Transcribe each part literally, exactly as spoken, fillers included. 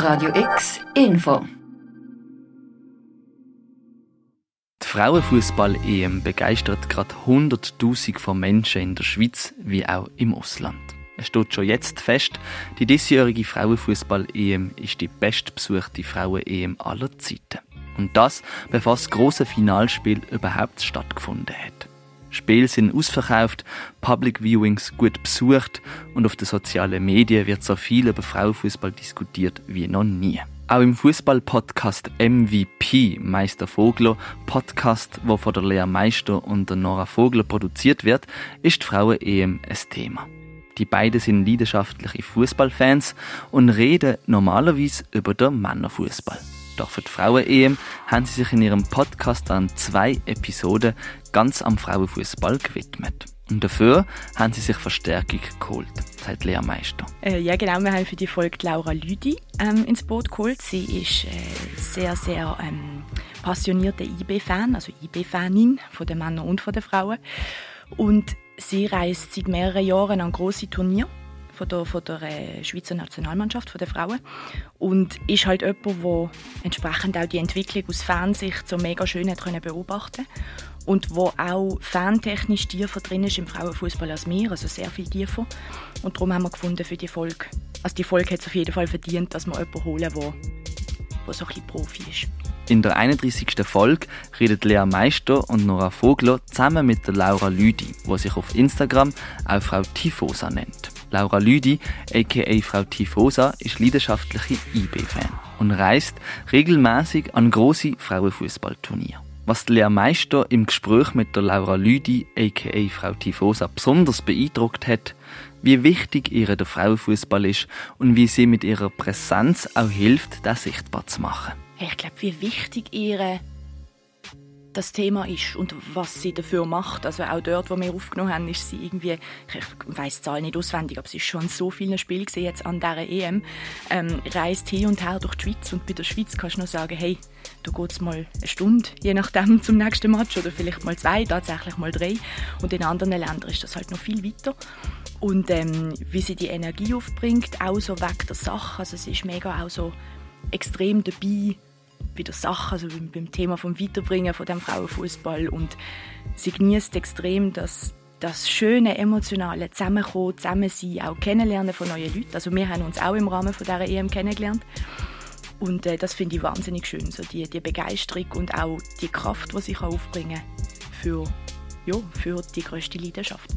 Radio X Info. Die Frauenfußball-E M begeistert gerade hunderttausend von Menschen in der Schweiz wie auch im Ausland. Es steht schon jetzt fest, die diesjährige Frauenfußball-E M ist die bestbesuchte Frauen-E M aller Zeiten. Und das, bevor das grosse Finalspiel überhaupt stattgefunden hat. Spiele sind ausverkauft, Public Viewings gut besucht und auf den sozialen Medien wird so viel über Frauenfußball diskutiert wie noch nie. Auch im Fußball-Podcast M V P Meister Vogler, Podcast, der von der Lea Meister und der Nora Vogler produziert wird, ist die Frauen-E M ein Thema. Die beiden sind leidenschaftliche Fußballfans und reden normalerweise über den Männerfußball. Doch für die Frauen-E M haben sie sich in ihrem Podcast an zwei Episoden ganz am Frauenfußball gewidmet. Und dafür haben sie sich Verstärkung geholt, sagt Lea Meister. Äh, ja genau, wir haben für die Folge Laura Lüdi ähm, ins Boot geholt. Sie ist äh, sehr, sehr ähm, passionierte I B-Fan, also I B-Fanin von den Männern und von den Frauen. Und sie reist seit mehreren Jahren an grosse Turniere von der, von der äh, Schweizer Nationalmannschaft, von den Frauen. Und ist halt jemand, der entsprechend auch die Entwicklung aus Fansicht so mega schön hat können beobachten und wo auch fantechnisch tiefer drin ist im Frauenfußball als wir, also sehr viel tiefer. Und darum haben wir gefunden für die Folge, also die Folge hat es auf jeden Fall verdient, dass wir jemanden holen, der, der so ein bisschen Profi ist. In der einunddreissigsten Folge redet Lea Meister und Nora Vogler zusammen mit der Laura Lüdi, die sich auf Instagram auch Frau Tifosa nennt. Laura Lüdi, aka Frau Tifosa, ist leidenschaftliche I B-Fan und reist regelmäßig an grosse Frauenfußballturniere. Was Lea Meister im Gespräch mit der Laura Lüdi, aka Frau Tifosa, besonders beeindruckt hat, wie wichtig ihr der Frauenfußball ist und wie sie mit ihrer Präsenz auch hilft, das sichtbar zu machen. Ich glaube, wie wichtig ihr das Thema ist und was sie dafür macht. Also auch dort, wo wir aufgenommen haben, ist sie irgendwie, ich weiss die Zahl nicht auswendig, aber sie ist schon an so vielen Spielen gesehen jetzt an dieser E M, ähm, reist hin und her durch die Schweiz und bei der Schweiz kannst du noch sagen, hey, da geht es mal eine Stunde, je nachdem zum nächsten Match oder vielleicht mal zwei, tatsächlich mal drei. Und in anderen Ländern ist das halt noch viel weiter. Und ähm, wie sie die Energie aufbringt, auch so weg der Sache, also sie ist mega auch so extrem dabei, bei der Sache, also beim Thema vom Weiterbringen von dem Frauenfußball, und sie genießt extrem das, das schöne, emotionale Zusammenkommen, Zusammensein, auch Kennenlernen von neuen Leuten. Also wir haben uns auch im Rahmen von dieser E M kennengelernt und äh, das finde ich wahnsinnig schön, so die, die Begeisterung und auch die Kraft, die sie aufbringen kann für, ja, für die grösste Leidenschaft.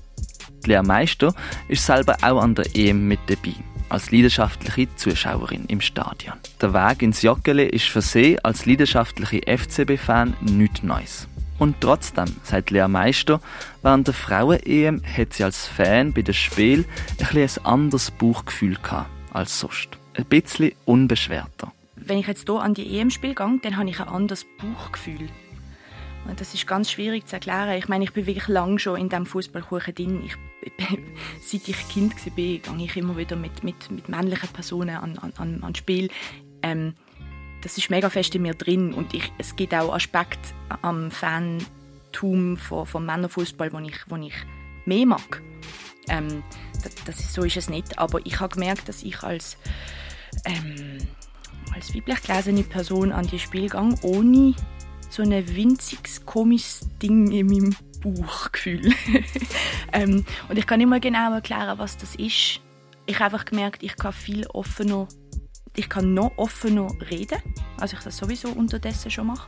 Lea Meister ist selber auch an der E M mit dabei, als leidenschaftliche Zuschauerin im Stadion. Der Weg ins Joggeli ist für sie als leidenschaftliche F C B-Fan nichts Neues. Und trotzdem, sagt Lea Meister, während der Frauen-E M hat sie als Fan bei dem Spiel ein, ein anderes Bauchgefühl gehabt als sonst. Ein bisschen unbeschwerter. Wenn ich jetzt hier an die E M-Spiele gehe, dann habe ich ein anderes Bauchgefühl. Und das ist ganz schwierig zu erklären. Ich meine, ich bin wirklich lange schon in diesem Fußballkuchen drin. Ich, seit ich Kind war, gehe ich immer wieder mit, mit, mit männlichen Personen an, an, an Spiel. Ähm, das ist mega fest in mir drin. Und ich, es gibt auch Aspekte am Fantum von, vom Männerfußball, wo ich, wo ich mehr mag. Ähm, das, das ist, so ist es nicht. Aber ich habe gemerkt, dass ich als, ähm, als weiblich gelesene Person an die Spiele gehe, ohne so ein winziges, komisches Ding in meinem Bauchgefühl. ähm, und ich kann nicht mal genau erklären, was das ist. Ich habe einfach gemerkt, ich kann viel offener, ich kann noch offener reden, als ich das sowieso unterdessen schon mache.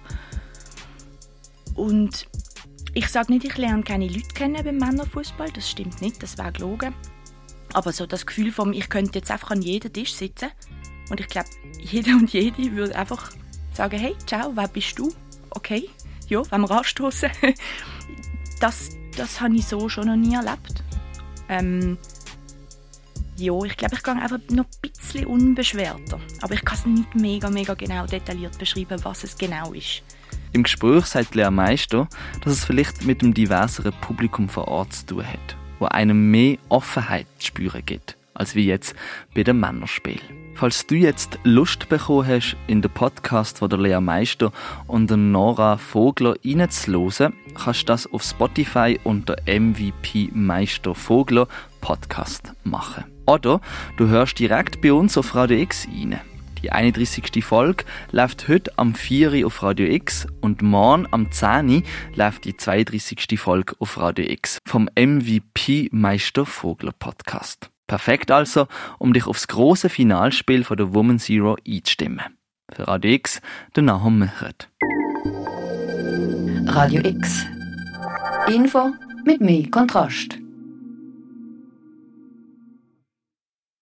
Und ich sage nicht, ich lerne keine Leute kennen beim Männerfußball, das stimmt nicht, das wäre gelogen. Aber so das Gefühl von, ich könnte jetzt einfach an jedem Tisch sitzen und ich glaube, jeder und jede würde einfach sagen, hey, ciao, wer bist du? Okay, ja, wenn wir anstoßen. das, das habe ich so schon noch nie erlebt. Ähm, ja, ich glaube, ich gehe einfach noch ein bisschen unbeschwerter. Aber ich kann es nicht mega, mega genau detailliert beschreiben, was es genau ist. Im Gespräch sagt Lea Meister, dass es vielleicht mit dem diverseren Publikum vor Ort zu tun hat, wo einem mehr Offenheit zu spüren gibt, als wie jetzt bei dem Männerspiel. Falls du jetzt Lust bekommen hast, in den Podcast von der Lea Meister und der Nora Vogler reinzuhören, kannst du das auf Spotify unter M V P Meister Vogler Podcast machen. Oder du hörst direkt bei uns auf Radio X rein. Die einunddreissigste Folge läuft heute am vier Uhr auf Radio X und morgen am zehn Uhr läuft die zweiunddreissigste Folge auf Radio X vom M V P Meister Vogler Podcast. Perfekt also, um dich aufs grosse Finalspiel von der Woman Zero einzustimmen. Für Radio X, der Nahum Mechert. Radio X. Info mit mehr Kontrast.